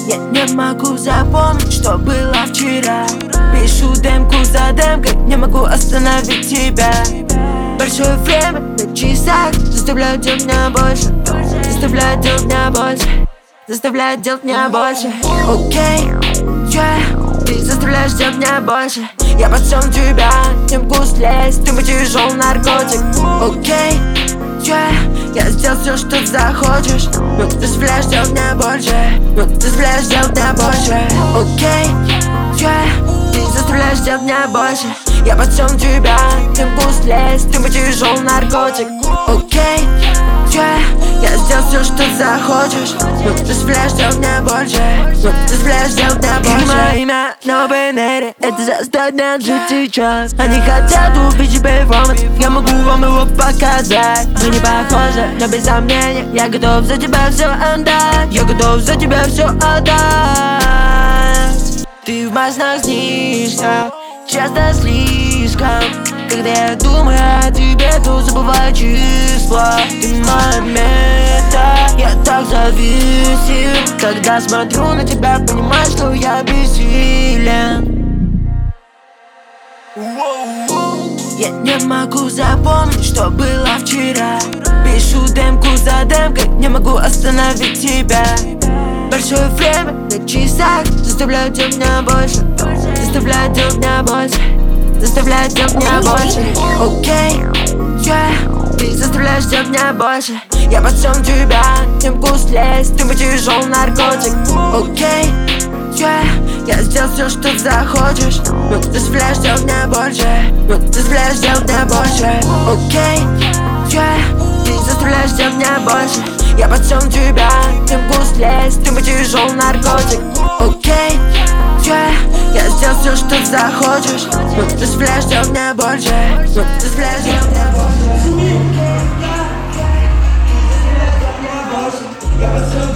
Я не могу запомнить, что было вчера. Пишу демку за демкой, не могу остановить тебя. Большое время на часах заставляет делать меня больше, заставляет делать меня больше, заставляет делать меня больше. Окей, ты заставляешь делать меня больше. Я подсел тебя, не могу слезть, ты мой тяжелый наркотик. Окей, я сделал все, что ты захочешь, но ты заставляешь делать меня больше, но ты заставляешь делать меня больше. Окей, ты заставляешь делать меня больше. Я подсел тебя, не могу слезть, ты мой тяжелый наркотик. Окей, я сделал все, что ты захочешь, но ты заставляешь делать меня больше, но ты заставляешь делать меня больше. Мое имя на баннере, это заставит меня жить сейчас. Они хотят убить перформанс, я могу вам его показать. Мы не похожи, но без сомнения я готов за тебя все отдать. Я готов за тебя все отдать. Ты в моих снах снишься, часто слишком. Когда я думаю о тебе, то забываю числа. Ты моя мета, я так зависим. Когда смотрю на тебя, понимаю, что я бессилен. Я не могу запомнить, что было вчера. Пишу демку за демкой, не могу остановить тебя. Большое время на часах заставляет делать меня больше, заставляет делать меня больше, заставляет делать меня больше. Окей, ты заставляешь делать меня больше. Я подсел тебя, не могу слезть, ты мой тяжелый наркотик. Окей, я сделал все, что ты захочешь, но ты заставляешь делать меня больше, но ты заставляешь делать меня больше. Окей, ты заставляешь делать меня больше. Я подсел тебя, не могу слезть, ты мой тяжелый наркотик. Окей, я сделал все, что ты захочешь, но ты заставляешь делать меня больше, но ты заставляешь делать меня больше. Я подсел